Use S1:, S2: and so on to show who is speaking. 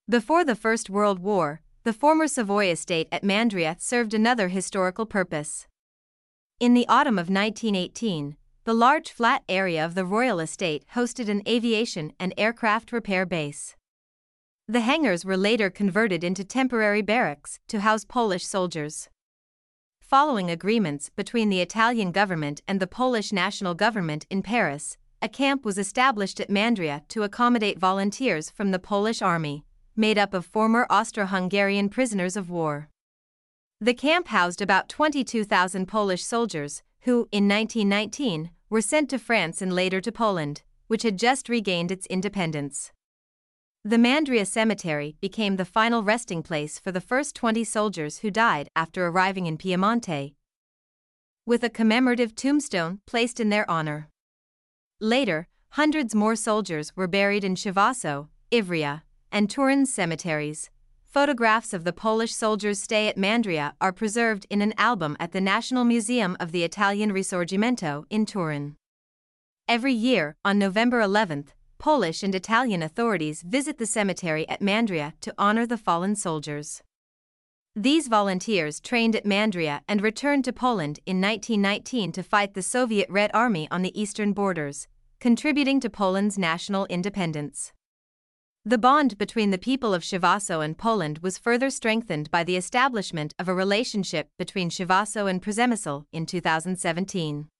S1: Before the First World War, the former Savoy estate at Mandria served another historical purpose. In the autumn of 1918, the large flat area of the royal estate hosted an aviation and aircraft repair base. The hangars were later converted into temporary barracks to house Polish soldiers. Following agreements between the Italian government and the Polish national government in Paris, a camp was established at Mandria to accommodate volunteers from the Polish army, made up of former Austro-Hungarian prisoners of war. The camp housed about 22,000 Polish soldiers, who, in 1919, were sent to France and later to Poland, which had just regained its independence. The Mandria Cemetery became the final resting place for the first 20 soldiers who died after arriving in Piemonte, with a commemorative tombstone placed in their honor. Later, hundreds more soldiers were buried in Chivasso, Ivrea, and Turin's cemeteries. Photographs of the Polish soldiers' stay at Mandria are preserved in an album at the National Museum of the Italian Risorgimento in Turin. Every year, on November 11, Polish and Italian authorities visit the cemetery at Mandria to honor the fallen soldiers. These volunteers trained at Mandria and returned to Poland in 1919 to fight the Soviet Red Army on the eastern borders, contributing to Poland's national independence. The bond between the people of Chivasso and Poland was further strengthened by the establishment of a relationship between Chivasso and Przemysl in 2017.